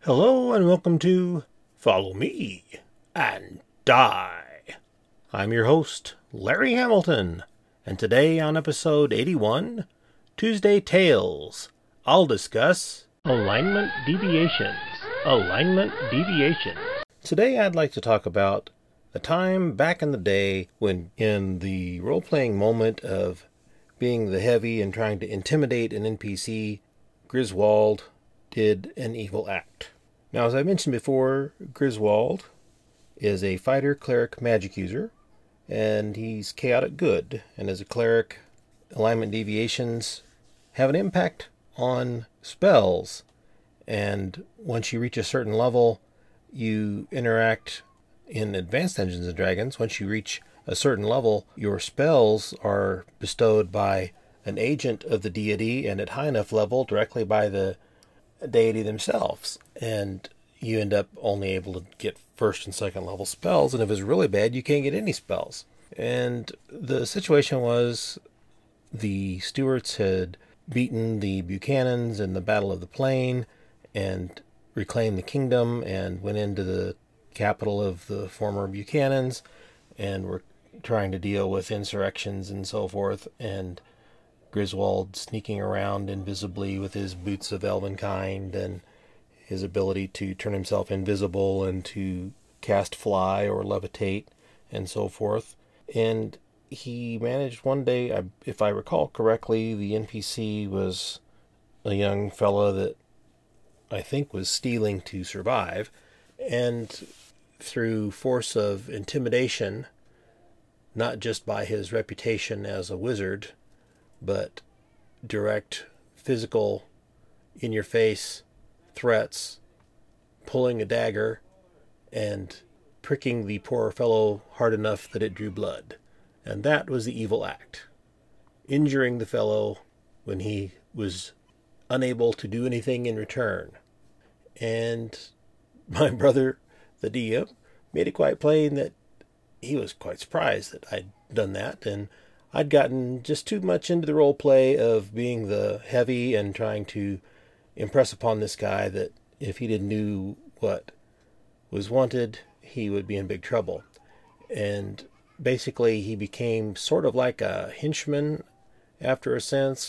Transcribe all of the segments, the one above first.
Hello and welcome to Follow Me and Die. I'm your host, Larry Hamilton, and today on episode 81, Tuesday Tales, I'll discuss alignment deviations. Alignment deviations. Today I'd like to talk about a time back in the day when, in the role-playing moment of being the heavy and trying to intimidate an NPC, Griswold did an evil act. Now, as I mentioned before, Griswold is a fighter, cleric, magic user, and he's chaotic good. And as a cleric, alignment deviations have an impact on spells. And once you reach a certain level, you interact in Advanced Dungeons & Dragons. Once you reach a certain level, your spells are bestowed by an agent of the deity, and at high enough level, directly by the deity themselves, and you end up only able to get first and second level spells, and if it's really bad you can't get any spells. And the situation was the Stuarts had beaten the Buchanans in the Battle of the Plain and reclaimed the kingdom and went into the capital of the former Buchanans and were trying to deal with insurrections and so forth, and Griswold sneaking around invisibly with his boots of elvenkind and his ability to turn himself invisible and to cast fly or levitate and so forth. And he managed one day, if I recall correctly, the NPC was a young fella that I think was stealing to survive, and through force of intimidation, not just by his reputation as a wizard, but direct physical, in-your-face threats, pulling a dagger, and pricking the poor fellow hard enough that it drew blood. And that was the evil act. Injuring the fellow when he was unable to do anything in return. And my brother, the DM, made it quite plain that he was quite surprised that I'd done that, and I'd gotten just too much into the role play of being the heavy and trying to impress upon this guy that if he didn't do what was wanted, he would be in big trouble. And basically he became sort of like a henchman after a sense,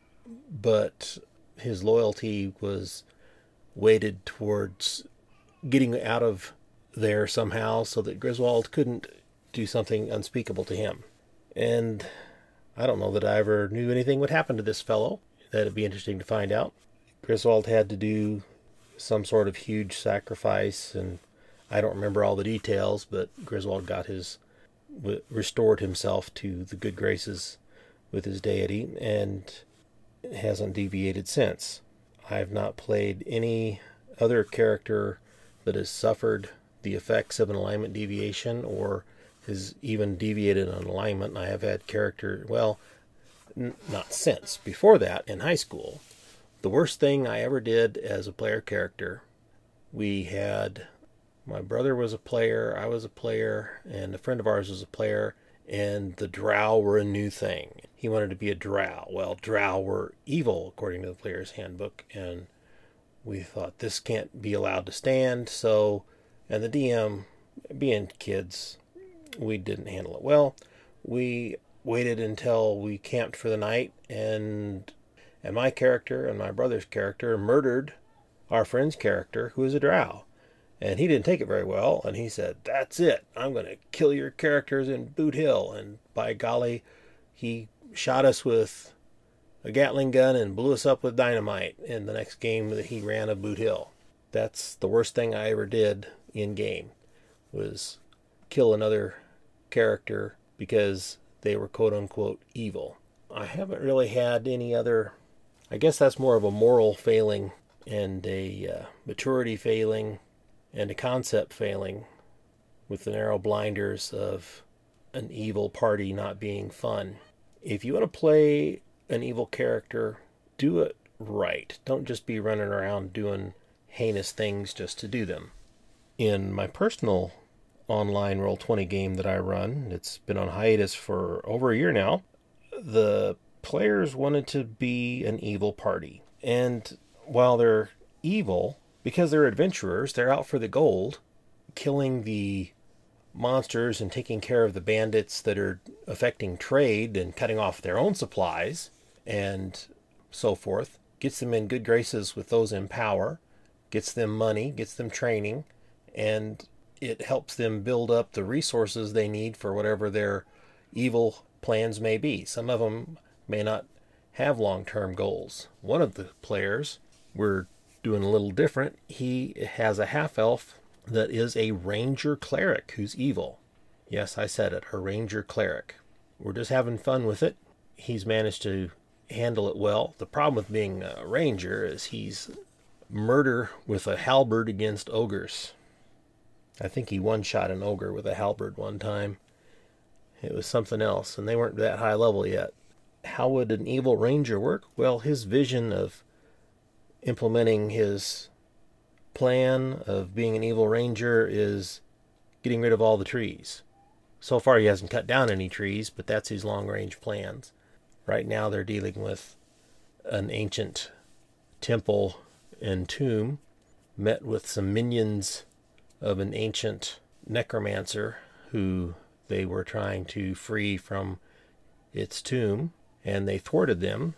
but his loyalty was weighted towards getting out of there somehow so that Griswold couldn't do something unspeakable to him. And I don't know that I ever knew anything would happen to this fellow. That'd be interesting to find out. Griswold had to do some sort of huge sacrifice, and I don't remember all the details, but Griswold restored himself to the good graces with his deity, and hasn't deviated since. I have not played any other character that has suffered the effects of an alignment deviation or has even deviated on alignment. I have had not since. Before that, in high school, the worst thing I ever did as a player character, my brother was a player, I was a player, and a friend of ours was a player, and the drow were a new thing. He wanted to be a drow. Well, drow were evil, according to the player's handbook, and we thought this can't be allowed to stand, and the DM, being kids, we didn't handle it well. We waited until we camped for the night, and my character and my brother's character murdered our friend's character, who was a drow. And he didn't take it very well, and he said, "That's it. I'm going to kill your characters in Boot Hill." And by golly, he shot us with a Gatling gun and blew us up with dynamite in the next game that he ran of Boot Hill. That's the worst thing I ever did in game, was kill another character because they were quote-unquote evil. I haven't really had any other. I guess that's more of a moral failing and a maturity failing and a concept failing, with the narrow blinders of an evil party not being fun. If you want to play an evil character, do it right. Don't just be running around doing heinous things just to do them. In my personal online Roll20 game that I run, it's been on hiatus for over a year now, the players wanted to be an evil party. And while they're evil, because they're adventurers, they're out for the gold, killing the monsters and taking care of the bandits that are affecting trade and cutting off their own supplies and so forth. Gets them in good graces with those in power, gets them money, gets them training, and it helps them build up the resources they need for whatever their evil plans may be. Some of them may not have long-term goals. One of the players, we're doing a little different. He has a half-elf that is a ranger cleric who's evil. Yes, I said it, a ranger cleric. We're just having fun with it. He's managed to handle it well. The problem with being a ranger is he's murder with a halberd against ogres. I think he one-shot an ogre with a halberd one time. It was something else, and they weren't that high level yet. How would an evil ranger work? Well, his vision of implementing his plan of being an evil ranger is getting rid of all the trees. So far he hasn't cut down any trees, but that's his long-range plans. Right now they're dealing with an ancient temple and tomb, met with some minions of an ancient necromancer who they were trying to free from its tomb, and they thwarted them,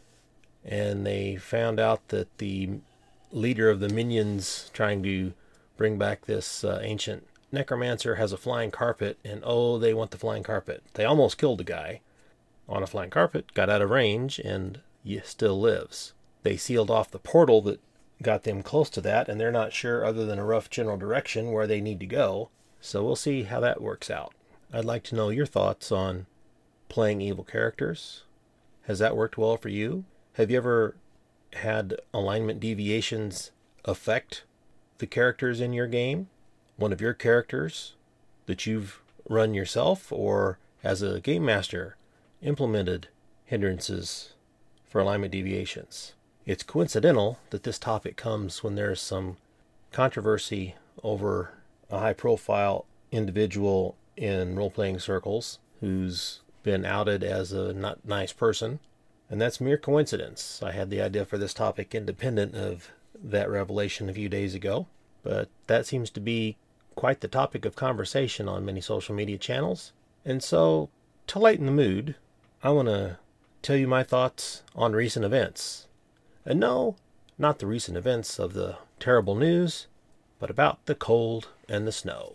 and they found out that the leader of the minions trying to bring back this ancient necromancer has a flying carpet, and oh, they want the flying carpet. They almost killed the guy on a flying carpet, got out of range, and he still lives. They sealed off the portal that got them close to that, and they're not sure, other than a rough general direction, where they need to go. So we'll see how that works out. I'd like to know your thoughts on playing evil characters. Has that worked well for you? Have you ever had alignment deviations affect the characters in your game? One of your characters that you've run yourself, or as a game master implemented hindrances for alignment deviations? It's coincidental that this topic comes when there's some controversy over a high-profile individual in role-playing circles who's been outed as a not nice person, and that's mere coincidence. I had the idea for this topic independent of that revelation a few days ago, but that seems to be quite the topic of conversation on many social media channels. And so, to lighten the mood, I want to tell you my thoughts on recent events. And no, not the recent events of the terrible news, but about the cold and the snow.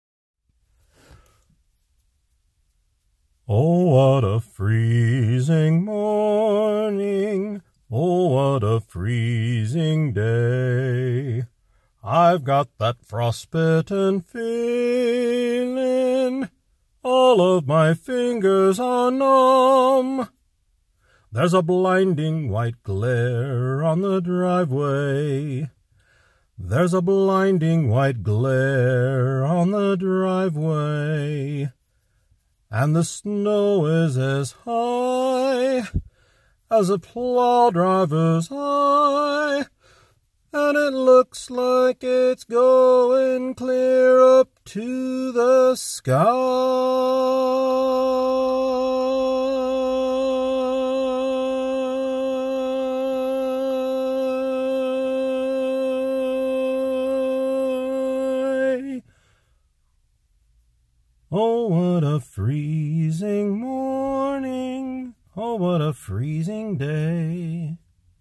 Oh, what a freezing morning. Oh, what a freezing day. I've got that frostbitten feeling. All of my fingers are numb. There's a blinding white glare on the driveway. There's a blinding white glare on the driveway. And the snow is as high as a plow driver's eye, and it looks like it's going clear up to the sky. Oh, what a freezing morning. Oh, what a freezing day.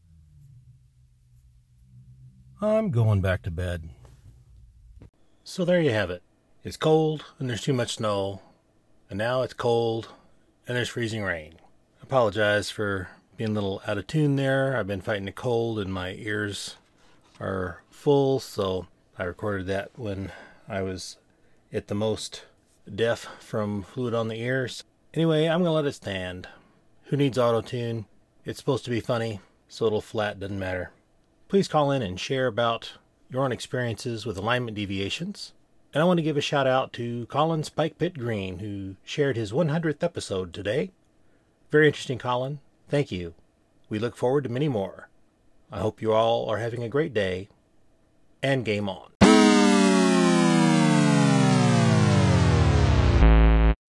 I'm going back to bed. So there you have it. It's cold and there's too much snow, and now it's cold and there's freezing rain. I apologize for being a little out of tune there. I've been fighting a cold and my ears are full, so I recorded that when I was at the most deaf from fluid on the ears. Anyway, I'm gonna let it stand. Who needs auto-tune? It's supposed to be funny, so it'll flat, doesn't matter. Please call in and share about your own experiences with alignment deviations. And I want to give a shout out to Colin Spike Pit Green, who shared his 100th episode today. Very interesting, Colin. Thank you. We look forward to many more. I hope you all are having a great day, and game on.